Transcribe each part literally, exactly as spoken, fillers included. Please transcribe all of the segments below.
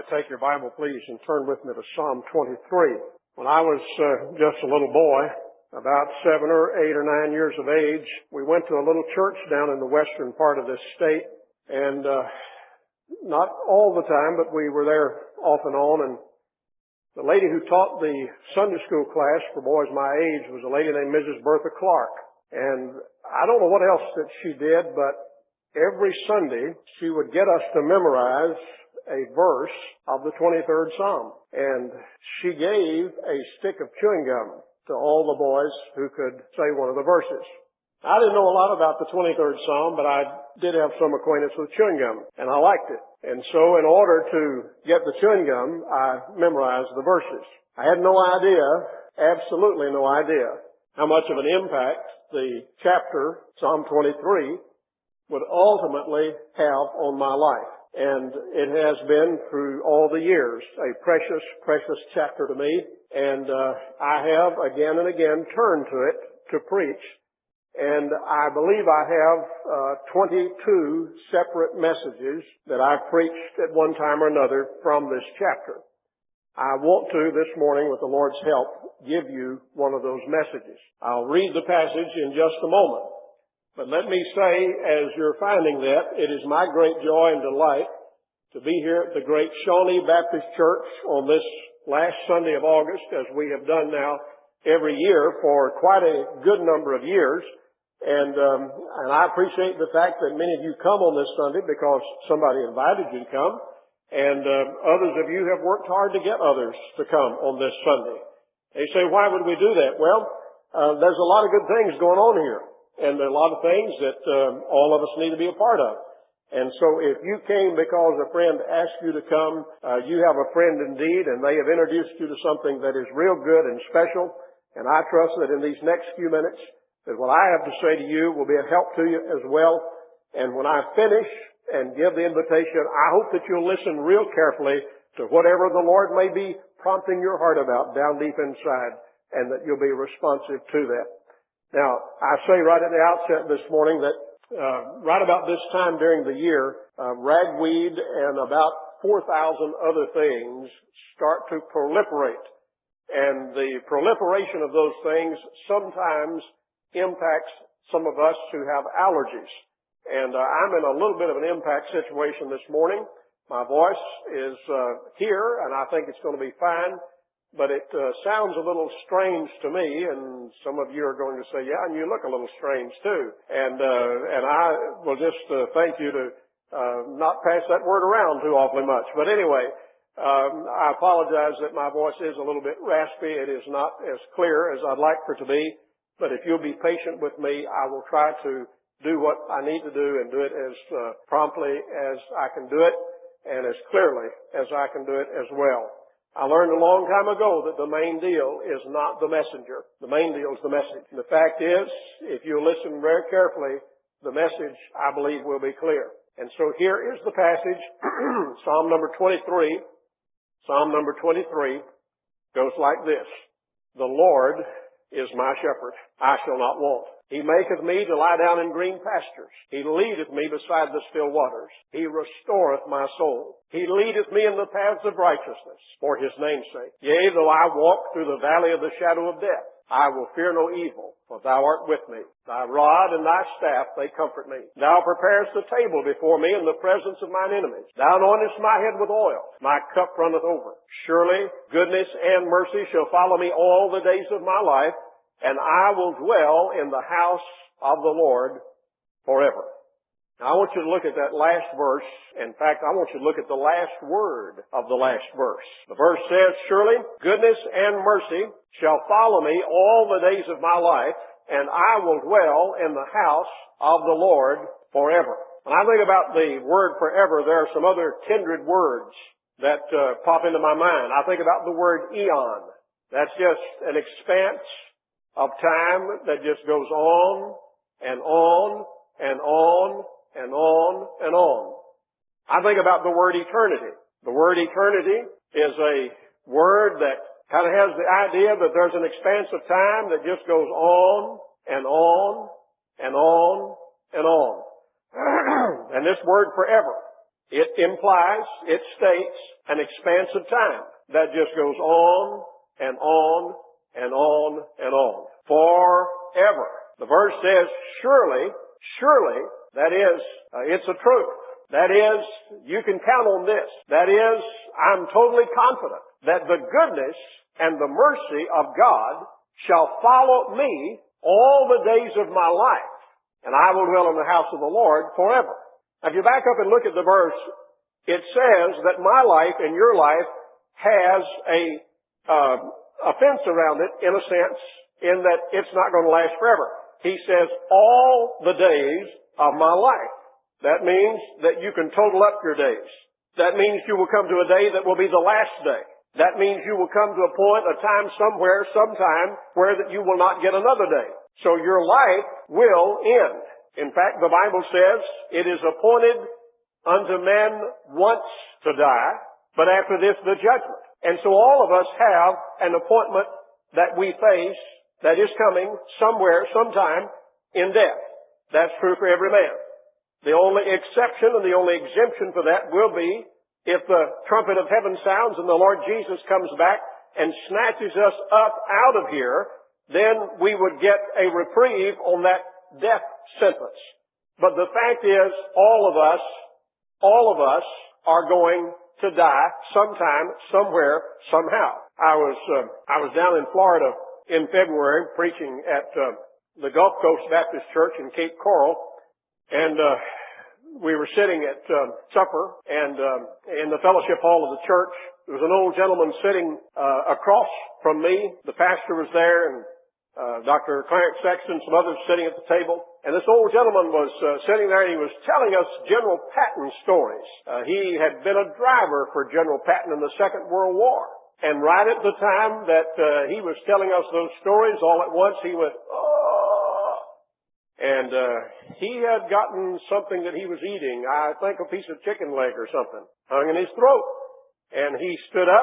take your Bible, please, and turn with me to Psalm twenty-three. When I was uh, just a little boy, about seven or eight or nine years of age, we went to a little church down in the western part of this state, and uh, not all the time, but we were there off and on, and the lady who taught the Sunday school class for boys my age was a lady named Missus Bertha Clark. And I don't know what else that she did, but every Sunday she would get us to memorize a verse of the twenty-third Psalm. And she gave a stick of chewing gum to all the boys who could say one of the verses. I didn't know a lot about the twenty-third Psalm, but I did have some acquaintance with chewing gum, and I liked it. And so in order to get the chewing gum, I memorized the verses. I had no idea, absolutely no idea, how much of an impact the chapter, Psalm twenty-three, would ultimately have on my life. And it has been through all the years a precious, precious chapter to me. And uh, I have again and again turned to it to preach. And I believe I have uh, twenty-two separate messages that I've preached at one time or another from this chapter. I want to, this morning, with the Lord's help, give you one of those messages. I'll read the passage in just a moment. But let me say, as you're finding that, it is my great joy and delight to be here at the great Shawnee Baptist Church on this last Sunday of August, as we have done now every year for quite a good number of years. And um, and I appreciate the fact that many of you come on this Sunday because somebody invited you to come. And uh, others of you have worked hard to get others to come on this Sunday. They say, why would we do that? Well, uh, there's a lot of good things going on here. And there are a lot of things that um, all of us need to be a part of. And so if you came because a friend asked you to come, uh, you have a friend indeed, and they have introduced you to something that is real good and special. And I trust that in these next few minutes, that what I have to say to you will be a help to you as well. And when I finish and give the invitation, I hope that you'll listen real carefully to whatever the Lord may be prompting your heart about down deep inside, and that you'll be responsive to that. Now, I say right at the outset this morning that uh, right about this time during the year, uh, ragweed and about four thousand other things start to proliferate. And the proliferation of those things sometimes impacts some of us who have allergies. And uh, I'm in a little bit of an impact situation this morning. My voice is uh, here, and I think it's going to be fine. But it uh, sounds a little strange to me, and some of you are going to say, yeah, and you look a little strange too. And uh, and I will just uh, thank you to uh, not pass that word around too awfully much. But anyway, um, I apologize that my voice is a little bit raspy. It is not as clear as I'd like for it to be. But if you'll be patient with me, I will try to do what I need to do and do it as uh, promptly as I can do it and as clearly as I can do it as well. I learned a long time ago that the main deal is not the messenger. The main deal is the message. And the fact is, if you listen very carefully, the message, I believe, will be clear. And so here is the passage, Psalm number twenty-three. Psalm number twenty-three goes like this. The Lord is my shepherd. I shall not want. He maketh me to lie down in green pastures. He leadeth me beside the still waters. He restoreth my soul. He leadeth me in the paths of righteousness for his name's sake. Yea, though I walk through the valley of the shadow of death, I will fear no evil, for thou art with me. Thy rod and thy staff, they comfort me. Thou preparest a table before me in the presence of mine enemies. Thou anointest my head with oil. My cup runneth over. Surely goodness and mercy shall follow me all the days of my life, and I will dwell in the house of the Lord forever. Now, I want you to look at that last verse. In fact, I want you to look at the last word of the last verse. The verse says, surely goodness and mercy shall follow me all the days of my life, and I will dwell in the house of the Lord forever. When I think about the word forever, there are some other kindred words that uh, pop into my mind. I think about the word eon. That's just an expanse of time that just goes on and on and on and on and on. I think about the word eternity. The word eternity is a word that kind of has the idea that there's an expanse of time that just goes on and on and on and on. And this word forever, it implies, it states an expanse of time that just goes on and on and on and on. Forever. The verse says, surely, surely, that is, uh, it's a truth. That is, you can count on this. That is, I'm totally confident that the goodness and the mercy of God shall follow me all the days of my life, and I will dwell in the house of the Lord forever. Now, if you back up and look at the verse, it says that my life and your life has a, uh, a fence around it, in a sense, in that it's not going to last forever. He says, all the days of my life. That means that you can total up your days. That means you will come to a day that will be the last day. That means you will come to a point, a time somewhere, sometime, where that you will not get another day. So your life will end. In fact, the Bible says, it is appointed unto men once to die, but after this the judgment. And so all of us have an appointment that we face that is coming somewhere, sometime, in death. That's true for every man. The only exception and the only exemption for that will be if the trumpet of heaven sounds and the Lord Jesus comes back and snatches us up out of here, then we would get a reprieve on that death sentence. But the fact is, all of us, all of us are going to die sometime, somewhere, somehow. I was, uh, I was down in Florida in February preaching at uh, the Gulf Coast Baptist Church in Cape Coral, and uh, we were sitting at uh, supper, and uh, in the fellowship hall of the church, there was an old gentleman sitting uh, across from me. The pastor was there, and uh, Doctor Clarence Sexton, some others sitting at the table. And this old gentleman was uh, sitting there, and he was telling us General Patton stories. Uh, he had been a driver for General Patton in the Second World War. And right at the time that uh, he was telling us those stories, all at once he went, oh! And uh, he had gotten something that he was eating, I think a piece of chicken leg or something, hung in his throat. And he stood up,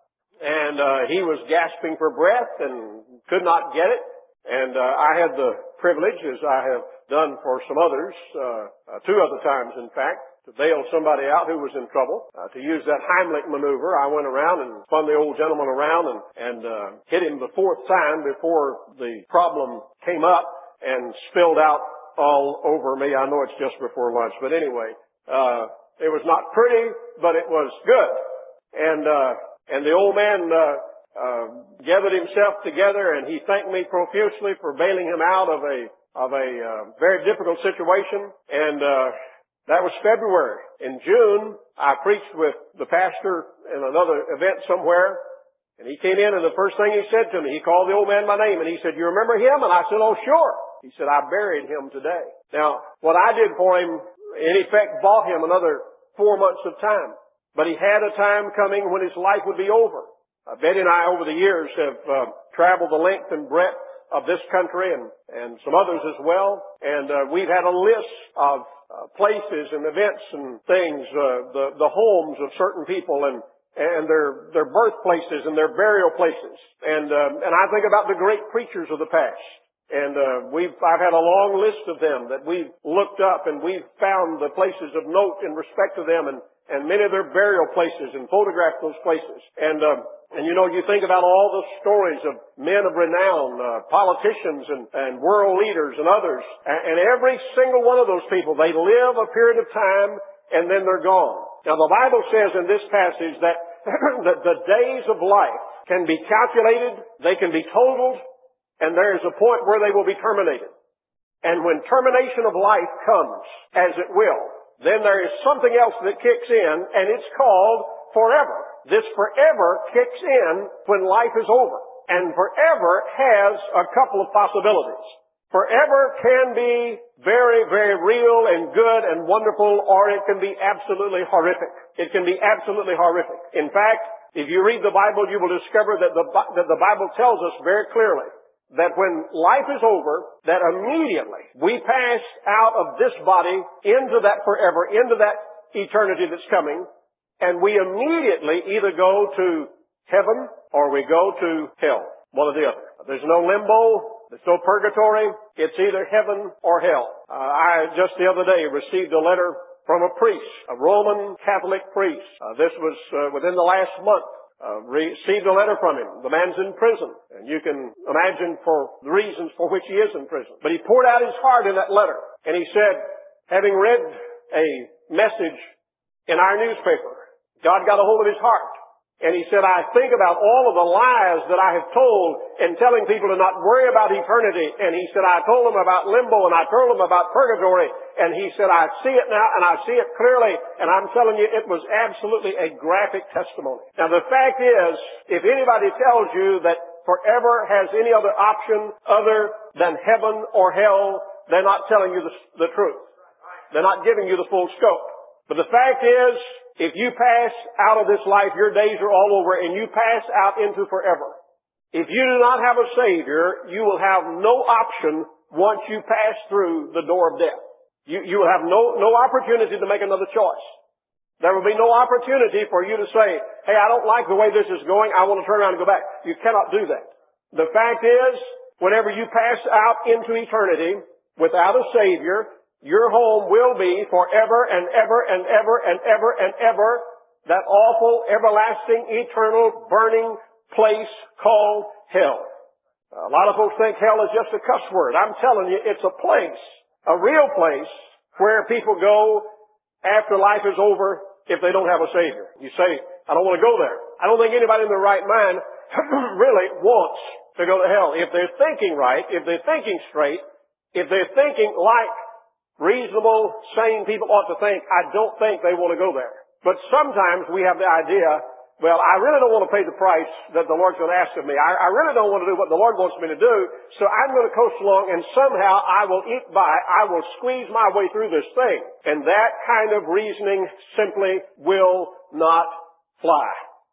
and uh, he was gasping for breath and could not get it. And uh, I had the privilege, as I have done for some others, uh, uh, two other times in fact, to bail somebody out who was in trouble. Uh, to use that Heimlich maneuver, I went around and spun the old gentleman around and, and uh, hit him the fourth time before the problem came up and spilled out all over me. I know it's just before lunch, but anyway, uh, it was not pretty, but it was good. And uh, and the old man uh, uh, gathered himself together, and he thanked me profusely for bailing him out of a of a uh, very difficult situation. And uh, that was February. In June, I preached with the pastor in another event somewhere, and he came in, and the first thing he said to me, he called the old man by name, and he said, "You remember him?" And I said, "Oh, sure." He said, "I buried him today." Now, what I did for him, in effect, bought him another four months of time. But he had a time coming when his life would be over. Uh, Betty and I, over the years, have uh, traveled the length and breadth of this country and, and some others as well. And uh, we've had a list of uh, places and events and things, uh, the, the homes of certain people and, and their, their birthplaces and their burial places. And, um, and I think about the great preachers of the past. And uh, we've, I've had a long list of them that we've looked up, and we've found the places of note in respect to them, and, and many of their burial places, and photographed those places. And um, and you know, you think about all the stories of men of renown, uh, politicians and, and world leaders and others, and, and every single one of those people, they live a period of time and then they're gone. Now the Bible says in this passage that, that the days of life can be calculated, they can be totaled, and there is a point where they will be terminated. And when termination of life comes, as it will, then there is something else that kicks in, and it's called forever. This forever kicks in when life is over. And forever has a couple of possibilities. Forever can be very, very real and good and wonderful, or it can be absolutely horrific. It can be absolutely horrific. In fact, if you read the Bible, you will discover that the, that the Bible tells us very clearly that when life is over, that immediately we pass out of this body into that forever, into that eternity that's coming, and we immediately either go to heaven or we go to hell. One or the other. There's no limbo. There's no purgatory. It's either heaven or hell. Uh, I just the other day received a letter from a priest, a Roman Catholic priest. Uh, this was uh, within the last month. Uh, received a letter from him. The man's in prison, and you can imagine for the reasons for which he is in prison. But he poured out his heart in that letter, and he said, having read a message in our newspaper, God got a hold of his heart. And he said, I think about all of the lies that I have told in telling people to not worry about eternity. And he said, I told them about limbo and I told them about purgatory. And he said, I see it now and I see it clearly. And I'm telling you, it was absolutely a graphic testimony. Now the fact is, if anybody tells you that forever has any other option other than heaven or hell, they're not telling you the, the truth. They're not giving you the full scope. But the fact is, if you pass out of this life, your days are all over, and you pass out into forever. If you do not have a Savior, you will have no option once you pass through the door of death. You, you will have no, no opportunity to make another choice. There will be no opportunity for you to say, hey, I don't like the way this is going, I want to turn around and go back. You cannot do that. The fact is, whenever you pass out into eternity without a Savior, your home will be forever and ever and ever and ever and ever that awful, everlasting, eternal, burning place called hell. A lot of folks think hell is just a cuss word. I'm telling you, it's a place, a real place, where people go after life is over if they don't have a Savior. You say, I don't want to go there. I don't think anybody in their right mind really wants to go to hell. If they're thinking right, if they're thinking straight, if they're thinking like reasonable, sane people ought to think, I don't think they want to go there. But sometimes we have the idea, well, I really don't want to pay the price that the Lord's going to ask of me. I, I really don't want to do what the Lord wants me to do, so I'm going to coast along and somehow I will eke by, I will squeeze my way through this thing. And that kind of reasoning simply will not fly.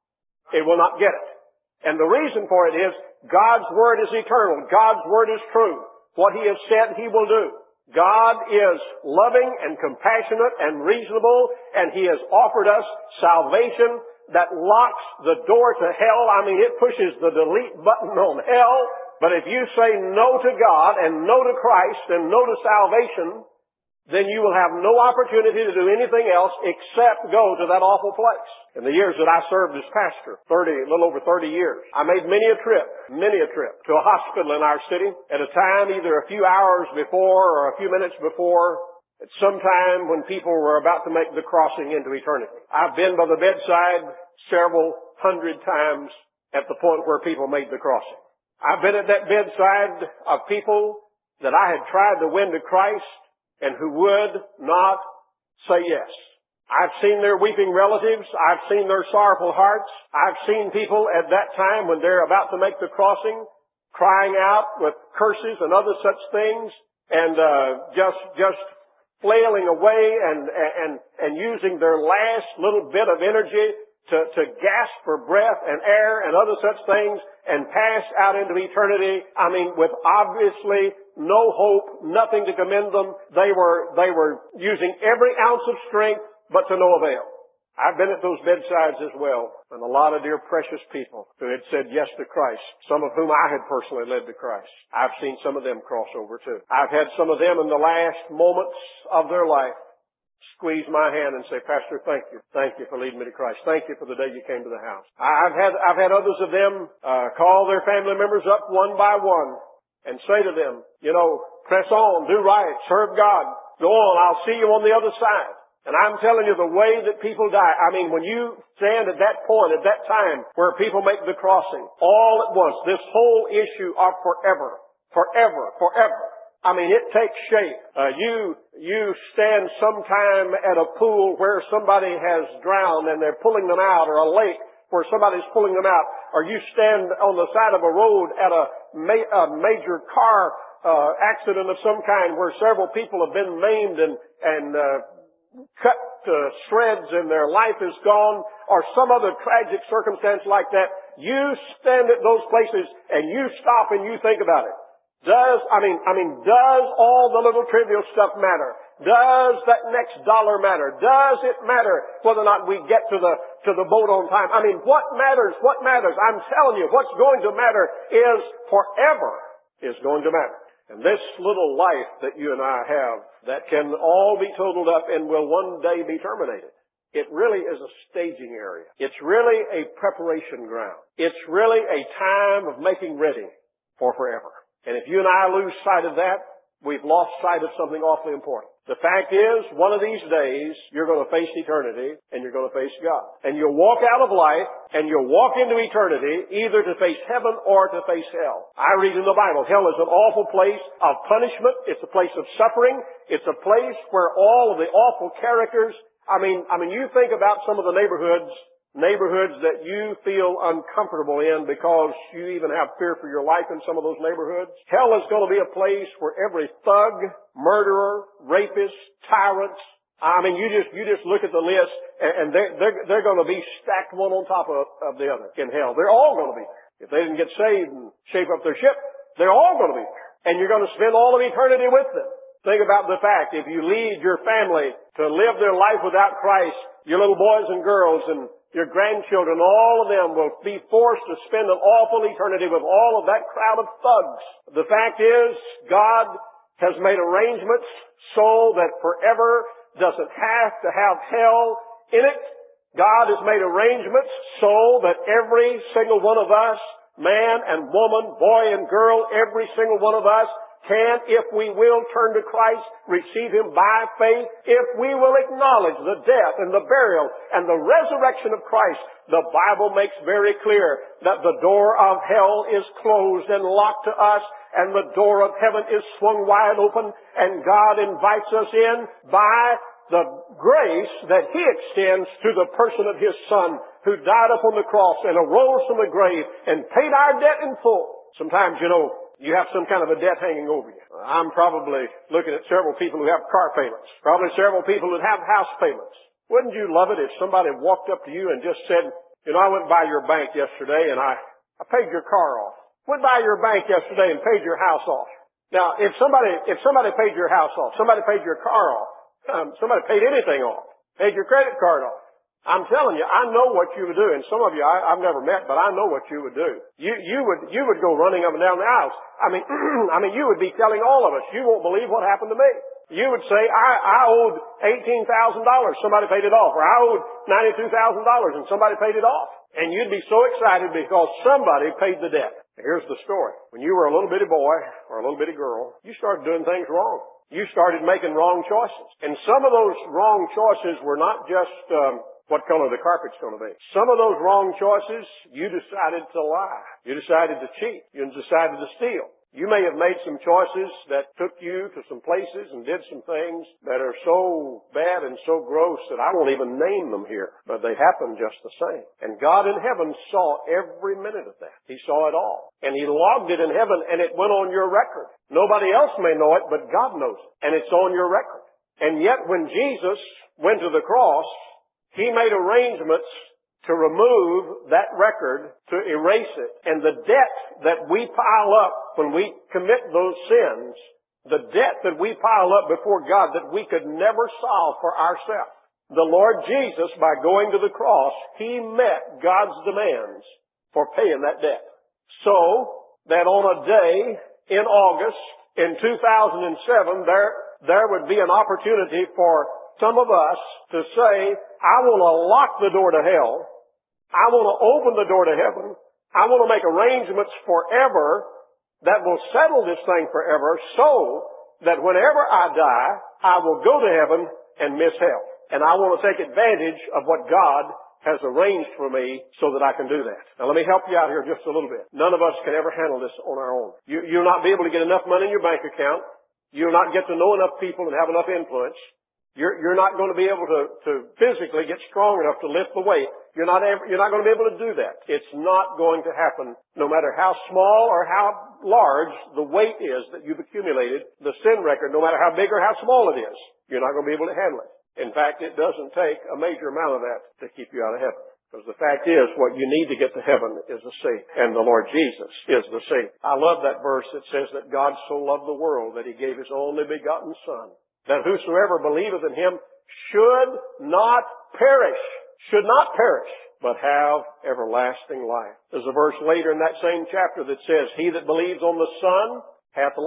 It will not get it. And the reason for it is, God's Word is eternal. God's Word is true. What He has said, He will do. God is loving and compassionate and reasonable, and He has offered us salvation that locks the door to hell. I mean, it pushes the delete button on hell. But if you say no to God and no to Christ and no to salvation, then you will have no opportunity to do anything else except go to that awful place. In the years that I served as pastor, thirty, a little over thirty years, I made many a trip, many a trip to a hospital in our city at a time either a few hours before or a few minutes before, at some time when people were about to make the crossing into eternity. I've been by the bedside several hundred times at the point where people made the crossing. I've been at that bedside of people that I had tried to win to Christ and who would not say yes. I've seen their weeping relatives. I've seen their sorrowful hearts. I've seen people at that time when they're about to make the crossing crying out with curses and other such things and uh, just just flailing away and, and, and using their last little bit of energy to, to gasp for breath and air and other such things and pass out into eternity. I mean, with obviously no hope, nothing to commend them. They were, they were using every ounce of strength, but to no avail. I've been at those bedsides as well, and a lot of dear precious people who had said yes to Christ, some of whom I had personally led to Christ. I've seen some of them cross over too. I've had some of them in the last moments of their life squeeze my hand and say, Pastor, thank you. Thank you for leading me to Christ. Thank you for the day you came to the house. I've had, I've had others of them, uh, call their family members up one by one and say to them, you know, press on, do right, serve God. Go on, I'll see you on the other side. And I'm telling you, the way that people die, I mean, when you stand at that point, at that time, where people make the crossing, all at once, this whole issue of forever, forever, forever, I mean, it takes shape. Uh, you, you stand sometime at a pool where somebody has drowned and they're pulling them out, or a lake where somebody's pulling them out, or you stand on the side of a road at a, ma- a major car uh, accident of some kind where several people have been maimed and, and uh, cut to shreds and their life is gone, or some other tragic circumstance like that. You stand at those places and you stop and you think about it. Does, I mean, I mean, does all the little trivial stuff matter? Does that next dollar matter? Does it matter whether or not we get to the, to the boat on time? I mean, what matters? What matters? I'm telling you, what's going to matter is forever is going to matter. And this little life that you and I have that can all be totaled up and will one day be terminated, it really is a staging area. It's really a preparation ground. It's really a time of making ready for forever. And if you and I lose sight of that, we've lost sight of something awfully important. The fact is, one of these days, you're going to face eternity and you're going to face God. And you'll walk out of life and you'll walk into eternity either to face heaven or to face hell. I read in the Bible, hell is an awful place of punishment. It's a place of suffering. It's a place where all of the awful characters, I mean, I mean, you think about some of the neighborhoods Neighborhoods that you feel uncomfortable in because you even have fear for your life in some of those neighborhoods. Hell is going to be a place where every thug, murderer, rapist, tyrant, I mean, you just, you just look at the list and they're, they're, they're going to be stacked one on top of, of the other in hell. They're all going to be there. If they didn't get saved and shape up their ship, they're all going to be there. And you're going to spend all of eternity with them. Think about the fact, if you lead your family to live their life without Christ, your little boys and girls and your grandchildren, all of them will be forced to spend an awful eternity with all of that crowd of thugs. The fact is, God has made arrangements so that forever doesn't have to have hell in it. God has made arrangements so that every single one of us, man and woman, boy and girl, every single one of us can, if we will, turn to Christ, receive Him by faith, if we will acknowledge the death and the burial and the resurrection of Christ. The Bible makes very clear that the door of hell is closed and locked to us, and the door of heaven is swung wide open, and God invites us in by the grace that He extends to the person of His Son, who died upon the cross and arose from the grave and paid our debt in full. Sometimes, you know, you have some kind of a debt hanging over you. I'm probably looking at several people who have car payments. Probably several people that have house payments. Wouldn't you love it if somebody walked up to you and just said, you know, I went by your bank yesterday and I, I paid your car off. Went by your bank yesterday and paid your house off. Now, if somebody, if somebody paid your house off, somebody paid your car off, um, somebody paid anything off, paid your credit card off, I'm telling you, I know what you would do, and some of you I, I've never met, but I know what you would do. You, you would, you would go running up and down the aisles. I mean, I mean, you would be telling all of us, you won't believe what happened to me. You would say, I, I owed eighteen thousand dollars, somebody paid it off, or I owed ninety-two thousand dollars and somebody paid it off. And you'd be so excited because somebody paid the debt. Here's the story. When you were a little bitty boy or a little bitty girl, you started doing things wrong. You started making wrong choices. And some of those wrong choices were not just, um, what color the carpet's going to be. Some of those wrong choices, you decided to lie. You decided to cheat. You decided to steal. You may have made some choices that took you to some places and did some things that are so bad and so gross that I won't even name them here, but they happened just the same. And God in heaven saw every minute of that. He saw it all. And He logged it in heaven and it went on your record. Nobody else may know it, but God knows it. And it's on your record. And yet when Jesus went to the cross, He made arrangements to remove that record, to erase it. And the debt that we pile up when we commit those sins, the debt that we pile up before God that we could never solve for ourselves. The Lord Jesus, by going to the cross, He met God's demands for paying that debt. So that on a day in August in two thousand seven, there, there would be an opportunity for some of us to say, I want to lock the door to hell. I want to open the door to heaven. I want to make arrangements forever that will settle this thing forever so that whenever I die, I will go to heaven and miss hell. And I want to take advantage of what God has arranged for me so that I can do that. Now let me help you out here just a little bit. None of us can ever handle this on our own. You, you'll not be able to get enough money in your bank account. You'll not get to know enough people and have enough influence. You're, you're not going to be able to, to physically get strong enough to lift the weight. You're not, ever, you're not going to be able to do that. It's not going to happen no matter how small or how large the weight is that you've accumulated, the sin record, no matter how big or how small it is. You're not going to be able to handle it. In fact, it doesn't take a major amount of that to keep you out of heaven. Because the fact is, what you need to get to heaven is a seat, and the Lord Jesus is the seat. I love that verse that says that God so loved the world that He gave His only begotten Son, that whosoever believeth in Him should not perish, should not perish, but have everlasting life. There's a verse later in that same chapter that says, He that believes on the Son hath life.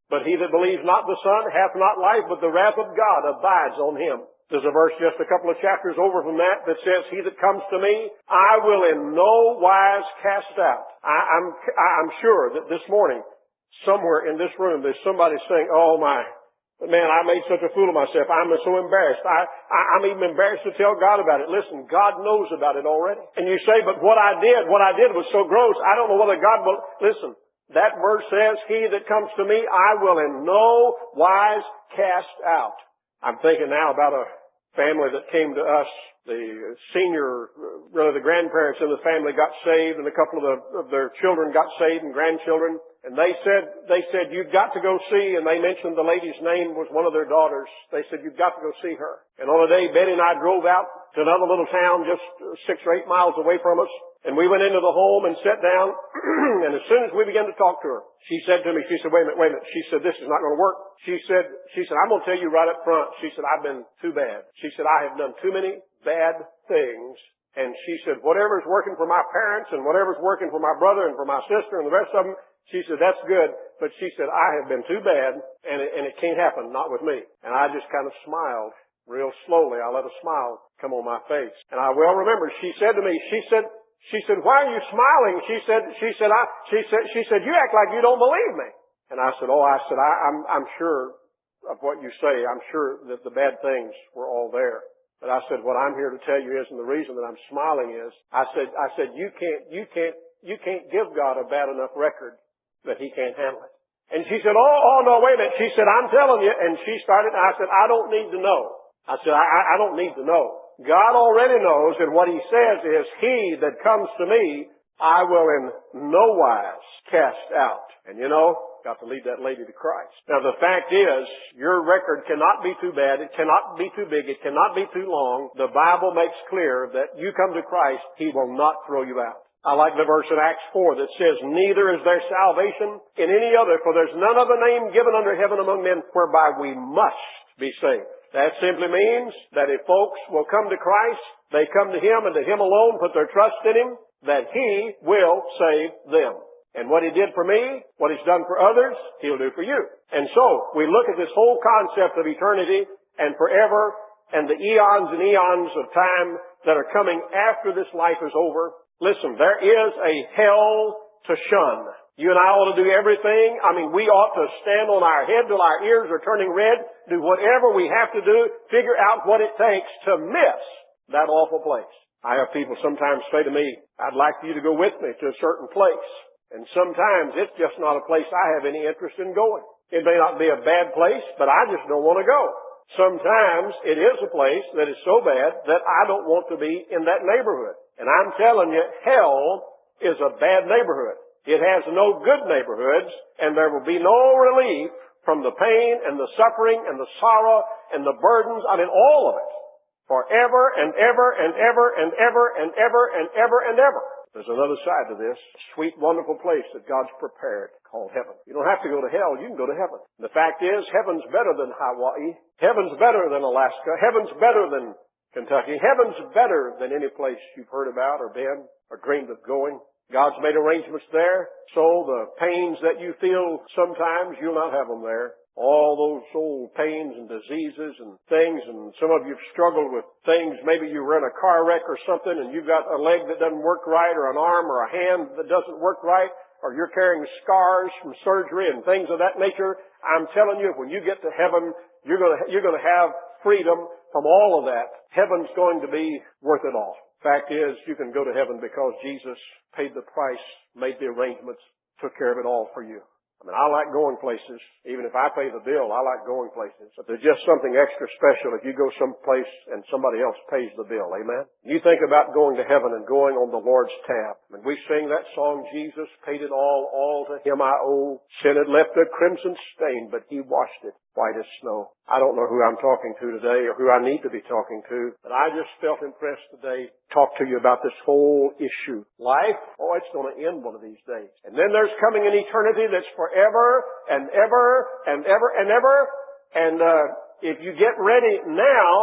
But he that believes not the Son hath not life, but the wrath of God abides on him. There's a verse just a couple of chapters over from that that says, he that comes to me, I will in no wise cast out. I, I'm, I'm sure that this morning, somewhere in this room, there's somebody saying, oh my, man, I made such a fool of myself. I'm so embarrassed. I, I, I'm even embarrassed to tell God about it. Listen, God knows about it already. And you say, but what I did, what I did was so gross. I don't know whether God will, listen, that verse says, he that comes to me, I will in no wise cast out. I'm thinking now about a family that came to us. The senior, really the grandparents in the family got saved, and a couple of, the, of their children got saved and grandchildren. And they said, they said, you've got to go see, and they mentioned the lady's name was one of their daughters. They said, you've got to go see her. And on a day, Betty and I drove out to another little town just six or eight miles away from us. And we went into the home and sat down, and as soon as we began to talk to her, she said to me, she said, wait a minute, wait a minute. She said, this is not going to work. She said, she said, I'm going to tell you right up front. She said, I've been too bad. She said, I have done too many bad things. And she said, whatever's working for my parents and whatever's working for my brother and for my sister and the rest of them, she said, that's good. But she said, I have been too bad, and it, and it can't happen, not with me. And I just kind of smiled real slowly. I let a smile come on my face. And I well remember, she said to me, she said, She said, why are you smiling? She said, she said, I, she said, she said, you act like you don't believe me. And I said, oh, I said, I, I'm, I'm sure of what you say. I'm sure that the bad things were all there. But I said, what I'm here to tell you is, and the reason that I'm smiling is, I said, I said, you can't, you can't, you can't give God a bad enough record that he can't handle it. And she said, oh, oh, no, wait a minute. She said, I'm telling you. And she started, and I said, I don't need to know. I said, I, I don't need to know. God already knows, and what he says is, he that comes to me, I will in no wise cast out. And you know, got to lead that lady to Christ. Now the fact is, your record cannot be too bad, it cannot be too big, it cannot be too long. The Bible makes clear that you come to Christ, he will not throw you out. I like the verse in Acts four that says, neither is there salvation in any other, for there's none other name given under heaven among men whereby we must be saved. That simply means that if folks will come to Christ, they come to him and to him alone, put their trust in him, that he will save them. And what he did for me, what he's done for others, he'll do for you. And so, we look at this whole concept of eternity and forever and the eons and eons of time that are coming after this life is over. Listen, there is a hell to shun. You and I ought to do everything. I mean, we ought to stand on our head till our ears are turning red, do whatever we have to do, figure out what it takes to miss that awful place. I have people sometimes say to me, I'd like you to go with me to a certain place. And sometimes it's just not a place I have any interest in going. It may not be a bad place, but I just don't want to go. Sometimes it is a place that is so bad that I don't want to be in that neighborhood. And I'm telling you, hell is a bad neighborhood. It has no good neighborhoods, and there will be no relief from the pain and the suffering and the sorrow and the burdens. I mean, all of it. Forever and ever and ever and ever and ever and ever and ever. There's another side to this sweet, wonderful place that God's prepared called heaven. You don't have to go to hell. You can go to heaven. The fact is, heaven's better than Hawaii. Heaven's better than Alaska. Heaven's better than Kentucky. Heaven's better than any place you've heard about or been or dreamed of going. God's made arrangements there, so the pains that you feel sometimes, you'll not have them there. All those old pains and diseases and things, and some of you have struggled with things. Maybe you were in a car wreck or something, and you've got a leg that doesn't work right, or an arm or a hand that doesn't work right, or you're carrying scars from surgery and things of that nature. I'm telling you, when you get to heaven, you're going to, you're going to have freedom from all of that. Heaven's going to be worth it all. Fact is, you can go to heaven because Jesus paid the price, made the arrangements, took care of it all for you. I mean, I like going places. Even if I pay the bill, I like going places. But there's just something extra special if you go someplace and somebody else pays the bill. Amen? You think about going to heaven and going on the Lord's tab. When we sing that song, Jesus paid it all, all to him I owe. Sin had left a crimson stain, but he washed it white as snow. I don't know who I'm talking to today or who I need to be talking to, but I just felt impressed today to talk to you about this whole issue. Life, oh, it's going to end one of these days. And then there's coming an eternity that's forever and ever and ever and ever. And uh, if you get ready now,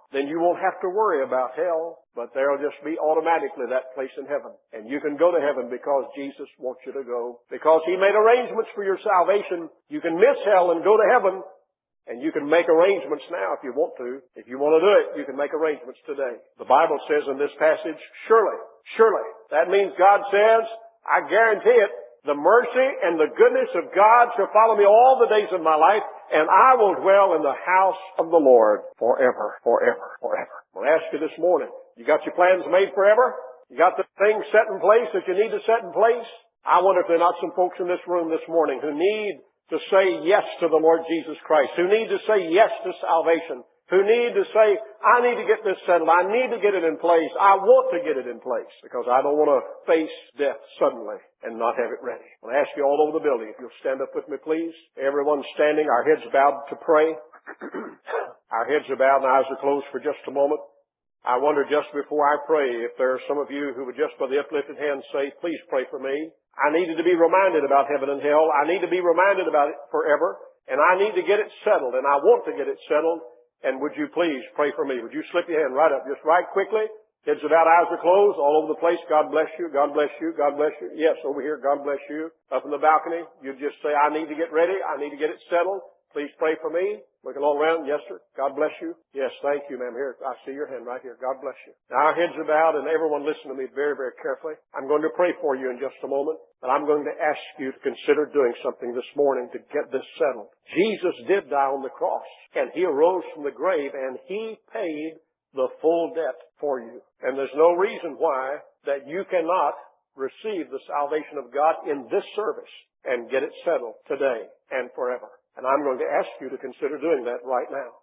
then you won't have to worry about hell, but there'll just be automatically that place in heaven. And you can go to heaven because Jesus wants you to go. Because He made arrangements for your salvation. You can miss hell and go to heaven. And you can make arrangements now if you want to. If you want to do it, you can make arrangements today. The Bible says in this passage, surely, surely. That means God says, I guarantee it, the mercy and the goodness of God shall follow me all the days of my life, and I will dwell in the house of the Lord forever, forever, forever. I'll ask you this morning, you got your plans made forever? You got the things set in place that you need to set in place? I wonder if there are not some folks in this room this morning who need to say yes to the Lord Jesus Christ, who need to say yes to salvation, who need to say, I need to get this settled, I need to get it in place, I want to get it in place, because I don't want to face death suddenly and not have it ready. I'll ask you all over the building, if you'll stand up with me, please. Everyone standing, our heads bowed to pray. Our heads are bowed and eyes are closed for just a moment. I wonder just before I pray if there are some of you who would just by the uplifted hand say, please pray for me. I needed to be reminded about heaven and hell. I need to be reminded about it forever. And I need to get it settled. And I want to get it settled. And would you please pray for me? Would you slip your hand right up? Just right quickly. Heads are bowed, eyes are closed, all over the place. God bless you. God bless you. God bless you. Yes, over here. God bless you. Up in the balcony. You just say, I need to get ready. I need to get it settled. Please pray for me. Looking all around. Yes, sir. God bless you. Yes, thank you, ma'am. Here, I see your hand right here. God bless you. Now, our heads are bowed, and everyone listen to me very, very carefully. I'm going to pray for you in just a moment, but I'm going to ask you to consider doing something this morning to get this settled. Jesus did die on the cross, and He arose from the grave, and He paid the full debt for you. And there's no reason why that you cannot receive the salvation of God in this service and get it settled today and forever. And I'm going to ask you to consider doing that right now.